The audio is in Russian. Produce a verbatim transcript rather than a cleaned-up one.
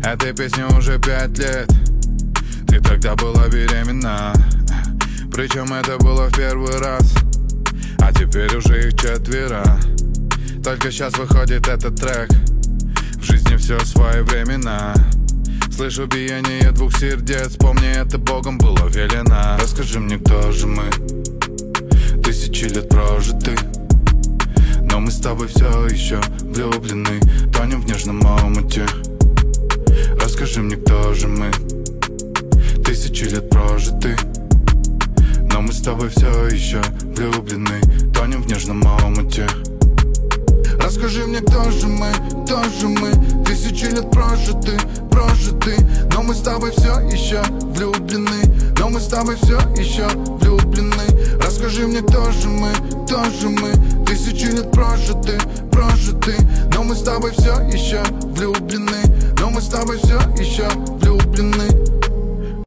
Этой песне уже пять лет. Ты тогда была беременна, причем это было в первый раз. А теперь уже их четверо. Только сейчас выходит этот трек. В жизни все своевременно. Слышу биение двух сердец. Помни, это Богом было велено. Расскажи мне, кто же мы? Тысячи лет прожиты, но мы с тобой все еще влюблены. Тонем в нежном омуте. Расскажи мне, кто же мы? Тысячи лет прожиты, но мы с тобой все еще влюблены. Тонем в нежном омуте. Расскажи мне, кто же мы, кто же мы? Тысячи лет прожиты, прожиты, но мы с тобой все еще влюблены. Но мы с тобой все еще влюблены. Расскажи мне, кто же мы, кто же мы? Тысячи лет прожиты, прожиты, но мы с тобой все еще влюблены. Но мы с тобой все еще